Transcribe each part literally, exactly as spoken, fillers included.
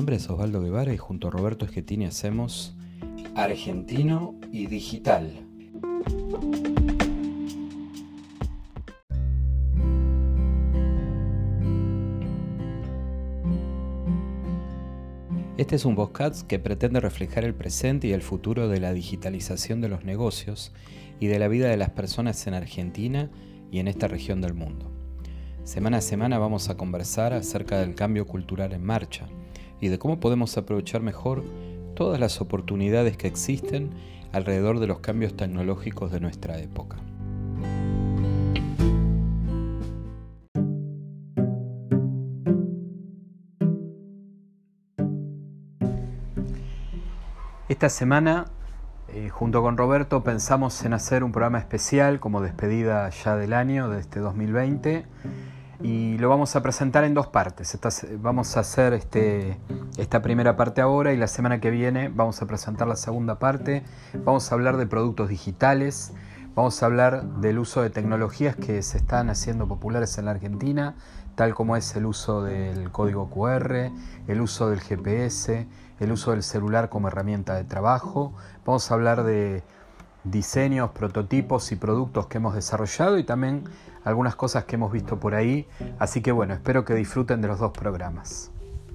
nombre es Osvaldo Guevara y junto a Roberto Schettini hacemos Argentino y Digital. Este es un podcast que pretende reflejar el presente y el futuro de la digitalización de los negocios y de la vida de las personas en Argentina y en esta región del mundo. Semana a semana vamos a conversar acerca del cambio cultural en marcha y de cómo podemos aprovechar mejor todas las oportunidades que existen alrededor de los cambios tecnológicos de nuestra época. Esta semana, eh, junto con Roberto, pensamos en hacer un programa especial como despedida ya del año, de este dos mil veinte, y lo vamos a presentar en dos partes. Esta, vamos a hacer este, esta primera parte ahora y la semana que viene vamos a presentar la segunda parte. Vamos a hablar de productos digitales, vamos a hablar del uso de tecnologías que se están haciendo populares en la Argentina, tal como es el uso del código cu erre, el uso del ge pe ese, el uso del celular como herramienta de trabajo. Vamos a hablar de diseños, prototipos y productos que hemos desarrollado y también algunas cosas que hemos visto por ahí. Así que bueno, espero que disfruten de los dos programas.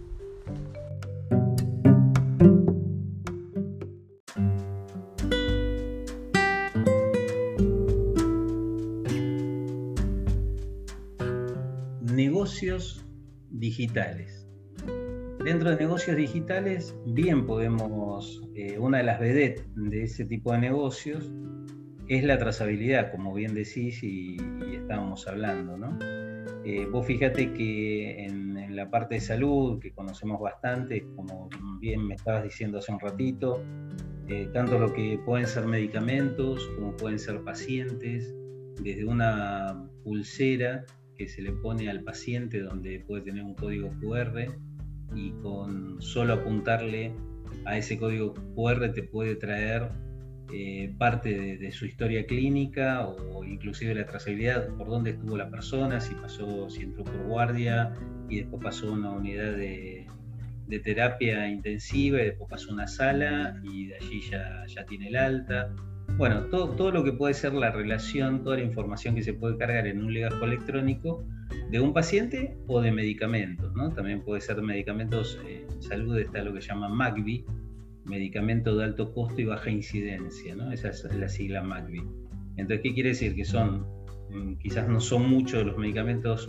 Negocios digitales. Dentro de negocios digitales, bien podemos, eh, una de las vedettes de ese tipo de negocios es la trazabilidad, como bien decís y, y estábamos hablando, ¿no? Eh, vos fíjate que en, en la parte de salud, que conocemos bastante, como bien me estabas diciendo hace un ratito, eh, tanto lo que pueden ser medicamentos como pueden ser pacientes, desde una pulsera que se le pone al paciente donde puede tener un código cu erre y con solo apuntarle a ese código cu erre te puede traer eh, parte de, de su historia clínica o inclusive la trazabilidad por dónde estuvo la persona, si pasó, si entró por guardia y después pasó a una unidad de, de terapia intensiva y después pasó a una sala y de allí ya, ya tiene el alta. Bueno, todo, todo lo que puede ser la relación, toda la información que se puede cargar en un legajo electrónico de un paciente o de medicamentos, ¿no? También puede ser medicamentos, eh, en salud está lo que se llama MACBI, medicamento de alto costo y baja incidencia, ¿no? Esa es la sigla MACBI. Entonces, ¿qué quiere decir? Que son, quizás no son muchos los medicamentos,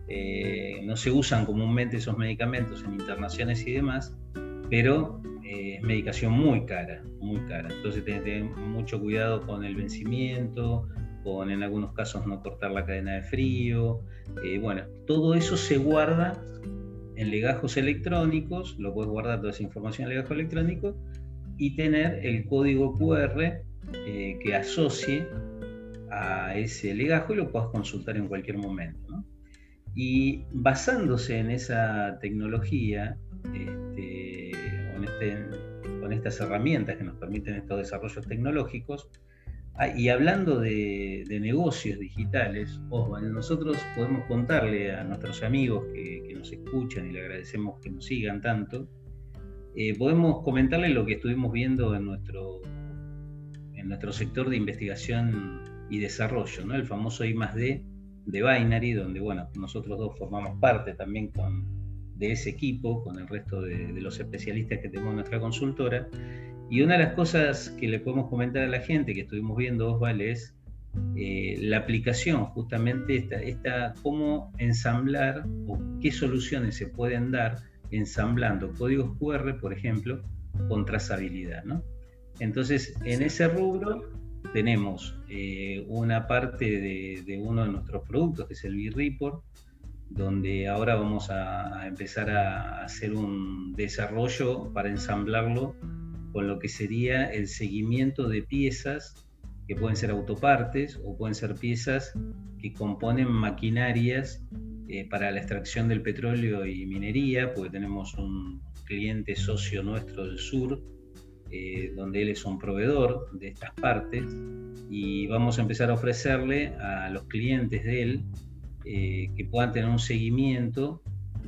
eh, no se usan comúnmente esos medicamentos en internaciones y demás, pero eh, es medicación muy cara, muy cara. Entonces, tenés que tener mucho cuidado con el vencimiento, con en algunos casos no cortar la cadena de frío. Eh, bueno, todo eso se guarda en legajos electrónicos, lo puedes guardar toda esa información en legajo electrónico y tener el código cu erre eh, que asocie a ese legajo y lo puedas consultar en cualquier momento, ¿no? Y basándose en esa tecnología, este, con, este, con estas herramientas que nos permiten estos desarrollos tecnológicos, Ah, y hablando de, de negocios digitales, Osvaldo, nosotros podemos contarle a nuestros amigos que, que nos escuchan y le agradecemos que nos sigan tanto, eh, podemos comentarles lo que estuvimos viendo en nuestro, en nuestro sector de investigación y desarrollo, ¿no? El famoso I más D de Binary, donde bueno, nosotros dos formamos parte también con, de ese equipo, con el resto de, de los especialistas que tenemos en nuestra consultora. Y una de las cosas que le podemos comentar a la gente que estuvimos viendo, Osvaldo, es eh, la aplicación, justamente esta, esta, cómo ensamblar o qué soluciones se pueden dar ensamblando códigos cu erre, por ejemplo, con trazabilidad, ¿no? Entonces, en sí. ese rubro tenemos eh, una parte de, de uno de nuestros productos, que es el B-Report, donde ahora vamos a, a empezar a hacer un desarrollo para ensamblarlo con lo que sería el seguimiento de piezas que pueden ser autopartes o pueden ser piezas que componen maquinarias eh, para la extracción del petróleo y minería, porque tenemos un cliente socio nuestro del sur, eh, donde él es un proveedor de estas partes, y vamos a empezar a ofrecerle a los clientes de él eh, que puedan tener un seguimiento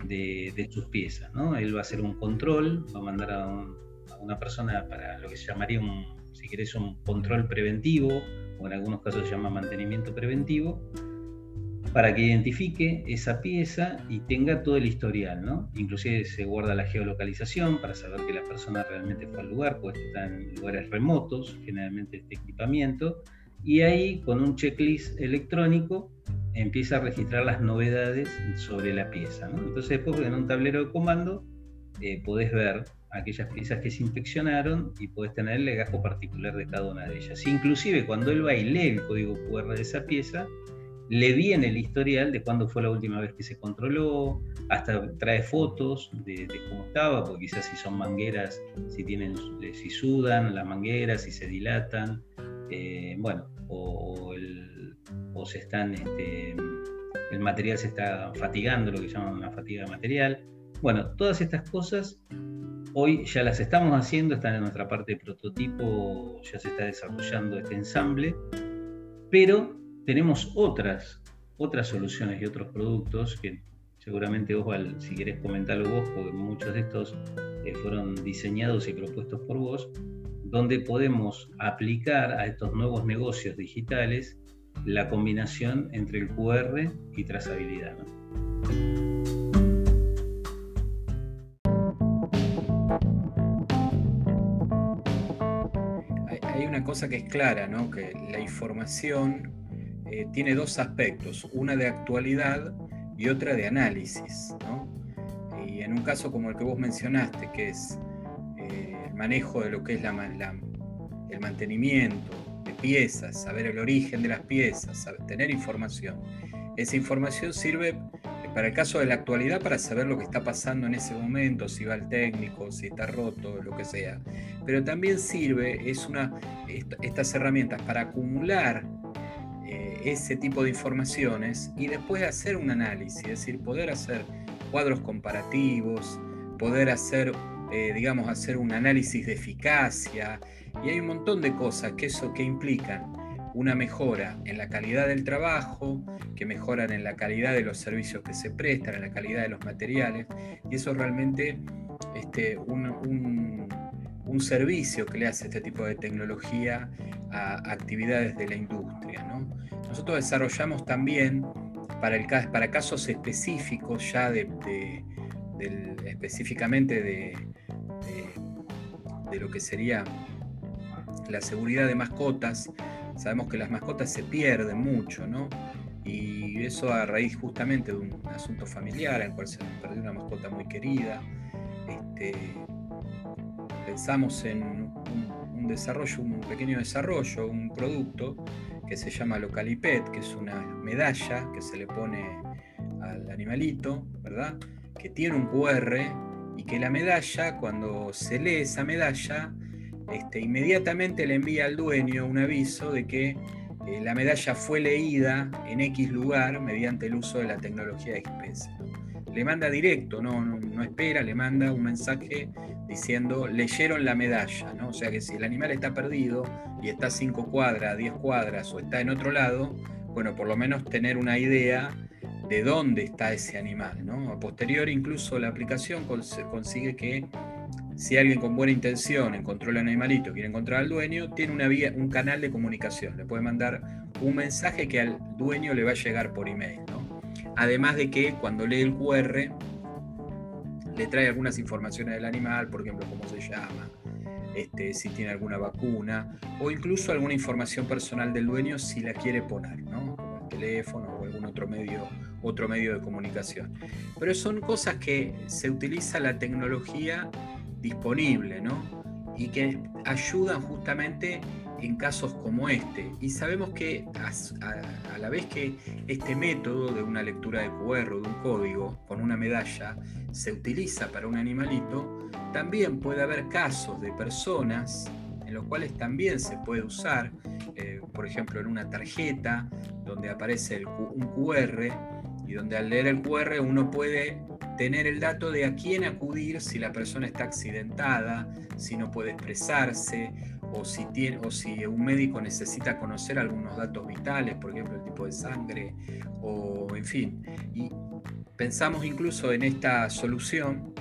de, de sus piezas, ¿no? Él va a hacer un control, va a mandar a, un, a una persona para lo que se llamaría, un, si querés, un control preventivo, o en algunos casos se llama mantenimiento preventivo, para que identifique esa pieza y tenga todo el historial, ¿no? Inclusive se guarda la geolocalización para saber que la persona realmente fue al lugar, porque está en lugares remotos, generalmente este equipamiento, y ahí con un checklist electrónico empieza a registrar las novedades sobre la pieza, ¿no? Entonces después en un tablero de comando eh, podés ver aquellas piezas que se inspeccionaron y podés tener el legajo particular de cada una de ellas. Inclusive cuando él va y lee el código cu erre de esa pieza, le viene el historial de cuándo fue la última vez que se controló, hasta trae fotos de, de cómo estaba, porque quizás si son mangueras, si tienen, si sudan las mangueras, si se dilatan, eh, bueno, o, o, el, o se están, este, el material se está fatigando, lo que llaman una fatiga material. Bueno, todas estas cosas hoy ya las estamos haciendo, están en nuestra parte de prototipo, ya se está desarrollando este ensamble, pero tenemos otras, otras soluciones y otros productos que seguramente vos, Val, si querés comentarlo vos, porque muchos de estos eh, fueron diseñados y propuestos por vos, donde podemos aplicar a estos nuevos negocios digitales la combinación entre el cu erre y trazabilidad, ¿no? Hay una cosa que es clara, ¿no? Que la información eh, tiene dos aspectos, una de actualidad y otra de análisis, ¿no? Y en un caso como el que vos mencionaste, que es eh, el manejo de lo que es la, la, el mantenimiento de piezas, saber el origen de las piezas, saber, tener información. Esa información sirve para el caso de la actualidad para saber lo que está pasando en ese momento, si va el técnico, si está roto, lo que sea. Pero también sirve, es una, est estas herramientas para acumular eh, ese tipo de informaciones y después hacer un análisis, es decir, poder hacer cuadros comparativos, poder hacer, eh, digamos, hacer un análisis de eficacia, y hay un montón de cosas que eso que implican una mejora en la calidad del trabajo, que mejoran en la calidad de los servicios que se prestan, en la calidad de los materiales, y eso es realmente este, un, un, un servicio que le hace este tipo de tecnología a actividades de la industria, ¿no? Nosotros desarrollamos también para, el, para casos específicos ya de, de, de específicamente de, de, de lo que sería la seguridad de mascotas. Sabemos que las mascotas se pierden mucho, ¿no? Y eso a raíz justamente de un asunto familiar en el cual se nos perdió una mascota muy querida. Este, pensamos en un, un desarrollo, un pequeño desarrollo, un producto que se llama Localipet, que es una medalla que se le pone al animalito, ¿verdad? Que tiene un cu erre y que la medalla, cuando se lee esa medalla, Este, inmediatamente le envía al dueño un aviso de que eh, la medalla fue leída en X lugar mediante el uso de la tecnología X P S, ¿no? Le manda directo, no, no, no espera, le manda un mensaje diciendo leyeron la medalla, ¿no? O sea que si el animal está perdido y está a cinco cuadras, diez cuadras o está en otro lado, bueno, por lo menos tener una idea de dónde está ese animal, ¿no? A posteriori incluso la aplicación cons consigue que si alguien con buena intención encontró el animalito, quiere encontrar al dueño, tiene una vía, un canal de comunicación. Le puede mandar un mensaje que al dueño le va a llegar por email, ¿no? Además de que cuando lee el cu erre, le trae algunas informaciones del animal, por ejemplo, cómo se llama, este, si tiene alguna vacuna, o incluso alguna información personal del dueño si la quiere poner, ¿no? Como el teléfono o algún otro medio, otro medio de comunicación. Pero son cosas que se utiliza la tecnología disponible, ¿no? Y que ayudan justamente en casos como este. Y sabemos que a, a, a la vez que este método de una lectura de cu erre o de un código con una medalla se utiliza para un animalito, también puede haber casos de personas en los cuales también se puede usar, eh, por ejemplo en una tarjeta donde aparece el, un cu erre, y donde al leer el cu erre uno puede tener el dato de a quién acudir si la persona está accidentada, si no puede expresarse, o si, tiene, o si un médico necesita conocer algunos datos vitales, por ejemplo el tipo de sangre, o en fin. Y pensamos incluso en esta solución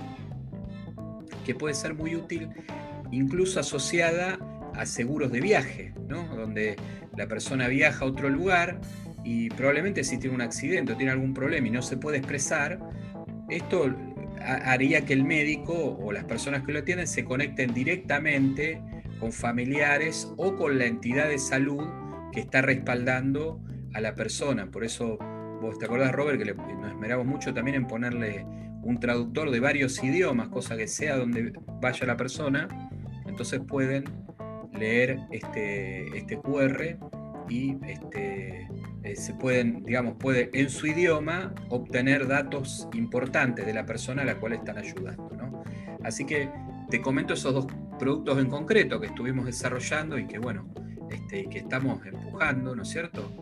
que puede ser muy útil, incluso asociada a seguros de viaje, ¿no? Donde la persona viaja a otro lugar y probablemente si tiene un accidente o tiene algún problema y no se puede expresar, esto haría que el médico o las personas que lo atienden se conecten directamente con familiares o con la entidad de salud que está respaldando a la persona. Por eso, vos te acordás, Robert, que le, nos esmeramos mucho también en ponerle un traductor de varios idiomas, cosa que sea donde vaya la persona, entonces pueden leer este, este cu erre y este, eh, se pueden, digamos, puede en su idioma obtener datos importantes de la persona a la cual están ayudando, ¿no? Así que te comento esos dos productos en concreto que estuvimos desarrollando y que, bueno, este, que estamos empujando, ¿no es cierto?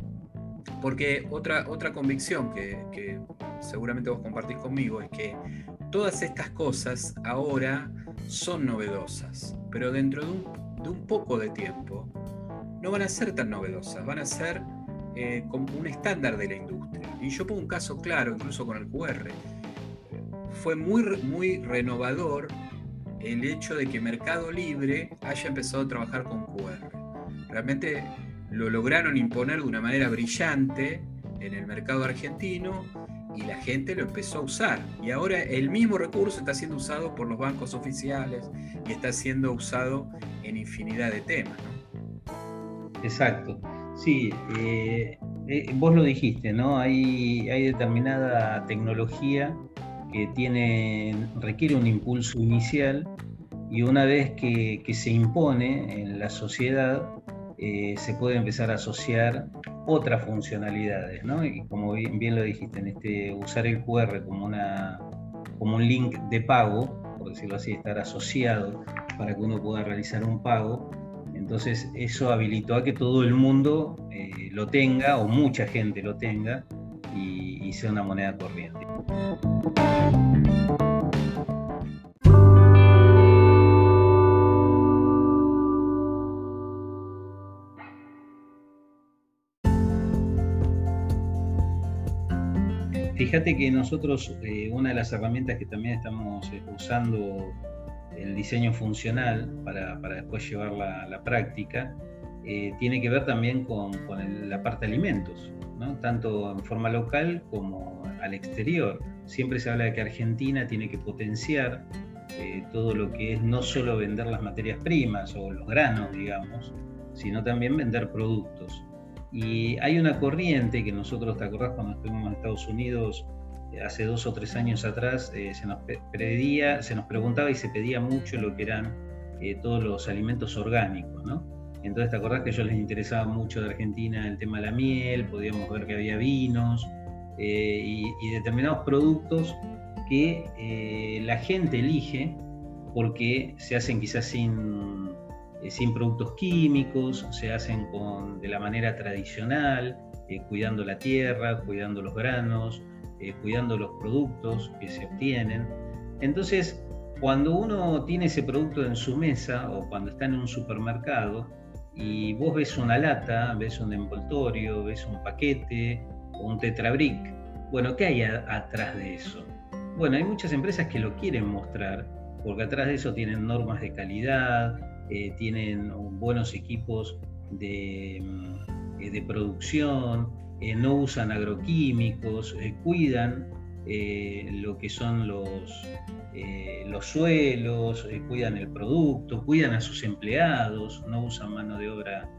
Porque otra, otra convicción que, que seguramente vos compartís conmigo es que todas estas cosas ahora son novedosas, pero dentro de un, de un poco de tiempo no van a ser tan novedosas, van a ser eh, como un estándar de la industria. Y yo pongo un caso claro, incluso con el cu erre. Fue muy, muy renovador el hecho de que Mercado Libre haya empezado a trabajar con cu erre. Realmente lo lograron imponer de una manera brillante en el mercado argentino y la gente lo empezó a usar. Y ahora el mismo recurso está siendo usado por los bancos oficiales y está siendo usado en infinidad de temas, ¿no? Exacto. Sí, eh, eh, vos lo dijiste, ¿no? Hay, hay determinada tecnología que tiene, requiere un impulso inicial y una vez que, que se impone en la sociedad, eh, se puede empezar a asociar otras funcionalidades, ¿no? Y como bien, bien lo dijiste, en este, usar el cu erre como, una, como un link de pago, por decirlo así, estar asociado para que uno pueda realizar un pago. Entonces eso habilitó a que todo el mundo eh, lo tenga, o mucha gente lo tenga, y, y sea una moneda corriente. Fíjate que nosotros, eh, una de las herramientas que también estamos eh, usando, el diseño funcional, para, para después llevarla a la práctica, eh, tiene que ver también con, con el, la parte de alimentos, ¿no? Tanto en forma local como al exterior. Siempre se habla de que Argentina tiene que potenciar eh, todo lo que es no solo vender las materias primas o los granos, digamos, sino también vender productos. Y hay una corriente que nosotros, ¿te acordás cuando estuvimos en Estados Unidos hace dos o tres años atrás? Eh, se nos pedía, se nos preguntaba y se pedía mucho lo que eran eh, todos los alimentos orgánicos, ¿no? Entonces, ¿te acordás que a ellos les interesaba mucho de Argentina el tema de la miel? Podíamos ver que había vinos eh, y, y determinados productos que eh, la gente elige porque se hacen quizás sin... sin productos químicos, se hacen con, de la manera tradicional, eh, cuidando la tierra, cuidando los granos, eh, cuidando los productos que se obtienen. Entonces, cuando uno tiene ese producto en su mesa o cuando está en un supermercado y vos ves una lata, ves un envoltorio, ves un paquete o un tetrabric, bueno, ¿qué hay a, atrás de eso? Bueno, hay muchas empresas que lo quieren mostrar porque atrás de eso tienen normas de calidad, Eh, tienen buenos equipos de, eh, de producción, eh, no usan agroquímicos, eh, cuidan eh, lo que son los, eh, los suelos, eh, cuidan el producto, cuidan a sus empleados, no usan mano de obra,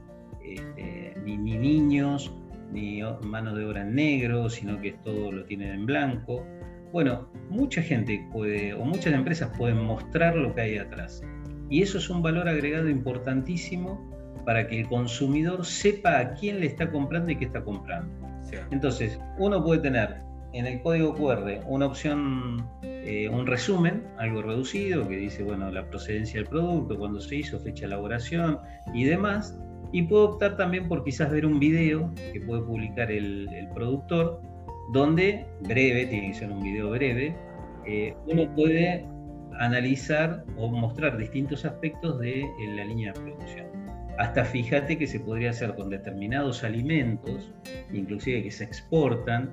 eh, ni, ni niños, ni mano de obra en negro, sino que todo lo tienen en blanco. Bueno, mucha gente puede, o muchas empresas pueden mostrar lo que hay atrás. Y eso es un valor agregado importantísimo para que el consumidor sepa a quién le está comprando y qué está comprando. Sí. Entonces, uno puede tener en el código cu erre una opción, eh, un resumen, algo reducido, que dice, bueno, la procedencia del producto, cuándo se hizo, fecha de elaboración y demás. Y puede optar también por quizás ver un video que puede publicar el, el productor, donde, breve, tiene que ser un video breve, eh, uno puede analizar o mostrar distintos aspectos de la línea de producción. Hasta fíjate que se podría hacer con determinados alimentos, inclusive que se exportan,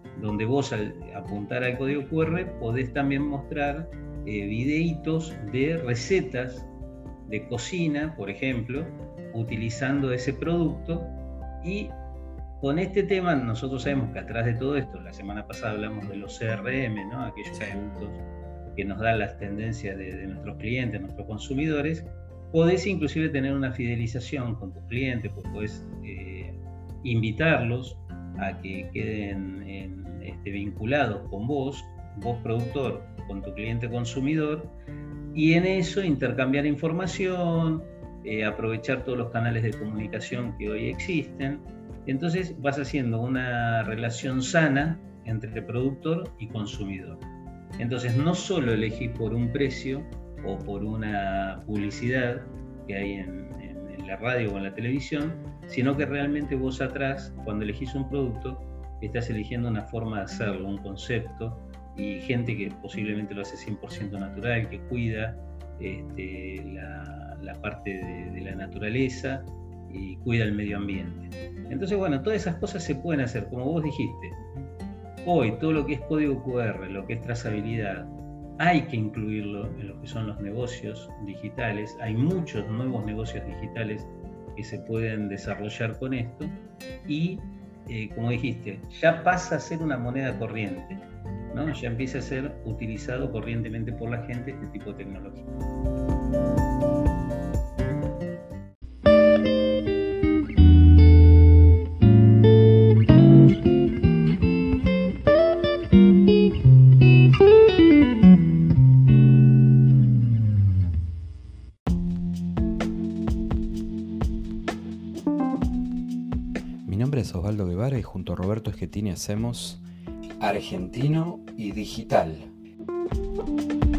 donde vos al apuntar al código cu erre podés también mostrar eh, videitos de recetas de cocina, por ejemplo, utilizando ese producto. Y con este tema nosotros sabemos que atrás de todo esto, la semana pasada hablamos de los ce erre eme, ¿no? Aquellos sí. productos que nos dan las tendencias de, de nuestros clientes, nuestros consumidores. Podés inclusive tener una fidelización con tus clientes, pues podés eh, invitarlos a que queden en, este, vinculados con vos, vos productor, con tu cliente consumidor, y en eso intercambiar información, eh, aprovechar todos los canales de comunicación que hoy existen. Entonces vas haciendo una relación sana entre productor y consumidor. Entonces no solo elegís por un precio o por una publicidad que hay en, en, en la radio o en la televisión, sino que realmente vos atrás, cuando elegís un producto, estás eligiendo una forma de hacerlo, un concepto, y gente que posiblemente lo hace cien por ciento natural, que cuida este, la, la parte de, de la naturaleza y cuida el medio ambiente. Entonces, bueno, todas esas cosas se pueden hacer, como vos dijiste. Hoy, todo lo que es código cu erre, lo que es trazabilidad, hay que incluirlo en lo que son los negocios digitales. Hay muchos nuevos negocios digitales que se pueden desarrollar con esto y, eh, como dijiste, ya pasa a ser una moneda corriente, ¿no? Ya empieza a ser utilizado corrientemente por la gente este tipo de tecnología. Mi nombre es Osvaldo Guevara y junto a Roberto Schettini hacemos Argentino y Digital.